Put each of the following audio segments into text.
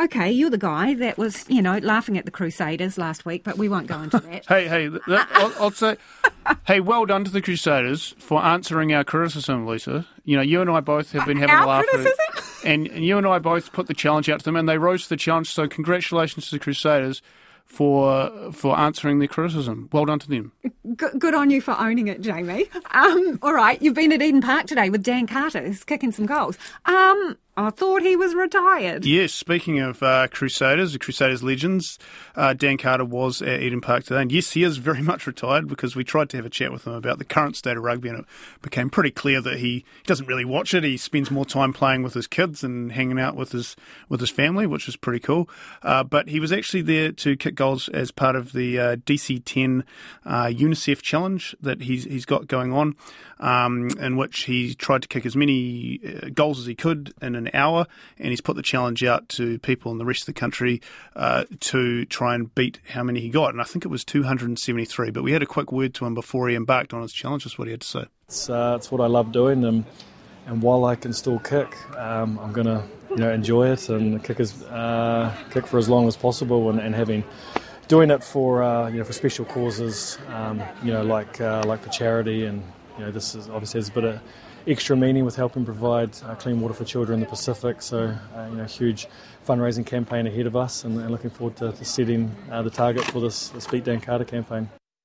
Okay, you're the guy that was, laughing at the Crusaders last week, but we won't go into that. I'll say, hey, well done to the Crusaders for answering our criticism, Lisa. You and I both have been having a laugh at it. And you and I both put the challenge out to them, and they rose to the challenge, so congratulations to the Crusaders for answering their criticism. Well done to them. Good on you for owning it, Jamie. All right, you've been at Eden Park today with Dan Carter, who's kicking some goals. I thought he was retired. Yes, speaking of Crusaders, the Crusaders legends, Dan Carter was at Eden Park today. And yes, he is very much retired, because we tried to have a chat with him about the current state of rugby, and it became pretty clear that he doesn't really watch it. He spends more time playing with his kids and hanging out with his family, which is pretty cool. But he was actually there to kick goals as part of the DC10 UNICEF challenge that he's got going on, in which he tried to kick as many goals as he could in an hour, and he's put the challenge out to people in the rest of the country to try and beat how many he got. And I think it was 273, but we had a quick word to him before he embarked on his challenge. That's what he had to say. It's what I love doing, and while I can still kick, I'm going to enjoy it and kick for as long as possible, and doing it for special causes, like for charity, and this is obviously has a bit of extra meaning with helping provide clean water for children in the Pacific. So, huge fundraising campaign ahead of us, and looking forward to setting the target for this Beat Dan Carter campaign.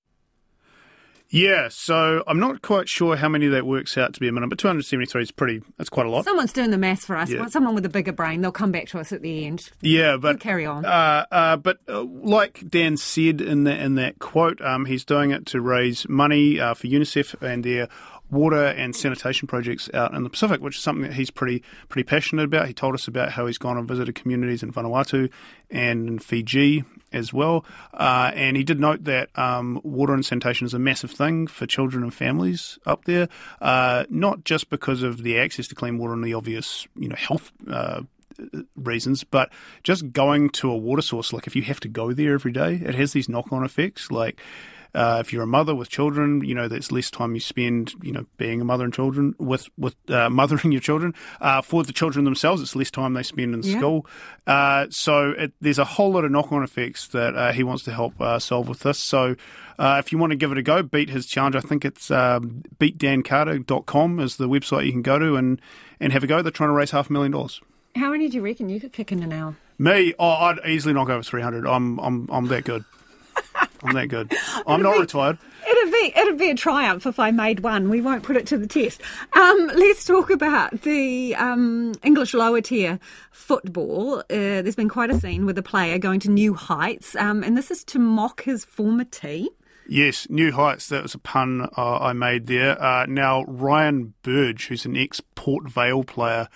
Yeah, so I'm not quite sure how many that works out to be a minute, but 273 is that's quite a lot. Someone's doing the maths for us. Yeah. Someone with a bigger brain, they'll come back to us at the end. Yeah, but you carry on. But like Dan said in that quote, he's doing it to raise money for UNICEF and their water and sanitation projects out in the Pacific, which is something that he's pretty passionate about. He told us about how he's gone and visited communities in Vanuatu and in Fiji as well. And he did note that water and sanitation is a massive thing for children and families up there, not just because of the access to clean water and the obvious, health reasons, but just going to a water source. Like, if you have to go there every day, it has these knock-on effects. Like, if you're a mother with children, that's less time you spend, being a mother and children with mothering your children. For the children themselves, it's less time they spend in school. So there's a whole lot of knock-on effects that he wants to help solve with this. So if you want to give it a go, beat his challenge. I think it's beatdancarter.com is the website you can go to and have a go. They're trying to raise $500,000. How many do you reckon you could kick in an hour? Me? I'd easily knock over 300. I'm that good. I'm that good. I'm not retired. It'd be a triumph if I made one. We won't put it to the test. Let's talk about the English lower tier football. There's been quite a scene with a player going to new heights, and this is to mock his former team. Yes, new heights. That was a pun I made there. Now, Ryan Burge, who's an ex-Port Vale player,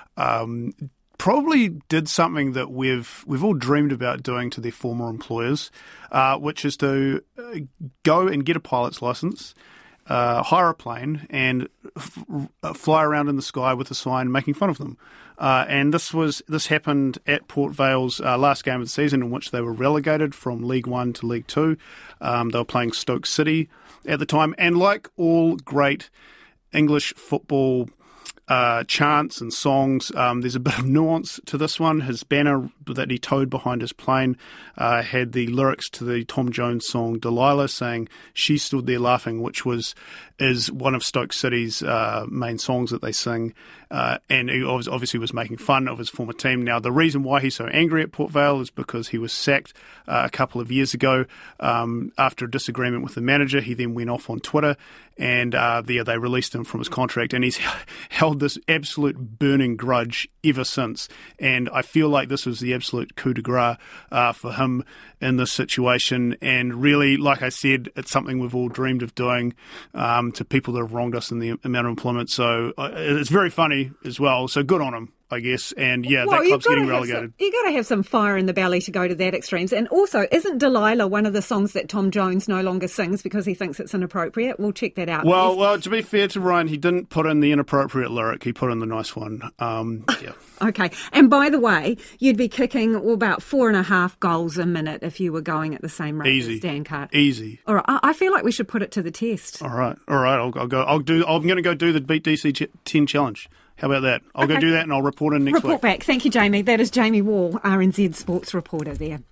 probably did something that we've all dreamed about doing to their former employers, which is to go and get a pilot's license, hire a plane, and fly around in the sky with a sign making fun of them. And this happened at Port Vale's last game of the season, in which they were relegated from League One to League Two. They were playing Stoke City at the time, and like all great English football chants and songs, there's a bit of nuance to this one. His banner that he towed behind his plane had the lyrics to the Tom Jones song Delilah, saying "She Stood There Laughing," which is one of Stoke City's main songs that they sing, and he obviously was making fun of his former team. Now, the reason why he's so angry at Port Vale is because he was sacked a couple of years ago after a disagreement with the manager. He then went off on Twitter, and they released him from his contract, and he's held this absolute burning grudge ever since. And I feel like this was the absolute coup de grace for him in this situation. And really, like I said, it's something we've all dreamed of doing to people that have wronged us in the amount of employment. So it's very funny as well. So good on him, I guess. And yeah, that club's getting relegated. You've got to have some fire in the belly to go to that extremes. And also, isn't Delilah one of the songs that Tom Jones no longer sings because he thinks it's inappropriate? We'll check that out. Well, to be fair to Ryan, he didn't put in the inappropriate lyric. He put in the nice one. Yeah. Okay. And by the way, you'd be kicking about 4.5 goals a minute if you were going at the same rate as Dan Carter. Easy. All right. I feel like we should put it to the test. All right. I'll go. I'm going to go do the Beat DC 10 challenge. How about that? I'll go do that and I'll report in next week. Report back. Thank you, Jamie. That is Jamie Wall, RNZ Sports reporter there.